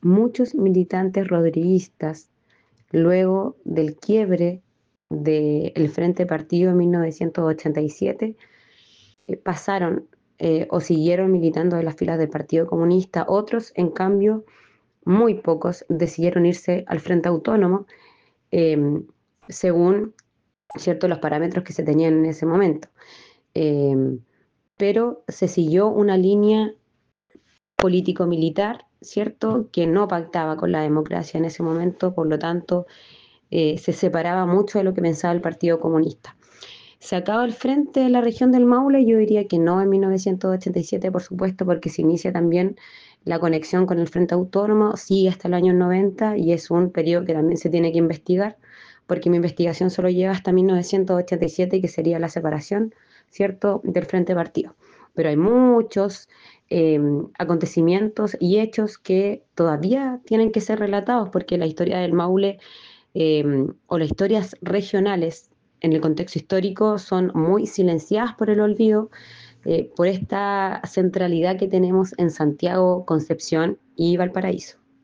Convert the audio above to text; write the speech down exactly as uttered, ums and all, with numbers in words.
muchos militantes rodriguistas, luego del quiebre del Frente Partido en mil novecientos ochenta y siete, eh, pasaron eh, o siguieron militando en las filas del Partido Comunista. Otros, en cambio, muy pocos, decidieron irse al Frente Autónomo, eh, según, cierto, los parámetros que se tenían en ese momento. Eh, pero se siguió una línea político-militar, ¿cierto?, que no pactaba con la democracia en ese momento, por lo tanto, eh, se separaba mucho de lo que pensaba el Partido Comunista. ¿Se acaba el frente de la región del Maule? Yo diría que no en mil novecientos ochenta y siete, por supuesto, porque se inicia también la conexión con el Frente Autónomo, sigue hasta el año noventa y es un periodo que también se tiene que investigar, porque mi investigación solo llega hasta mil novecientos ochenta y siete, que sería la separación, ¿cierto?, del Frente Partido. Pero hay muchos eh, acontecimientos y hechos que todavía tienen que ser relatados, porque la historia del Maule eh, o las historias regionales en el contexto histórico son muy silenciadas por el olvido, eh, por esta centralidad que tenemos en Santiago, Concepción y Valparaíso.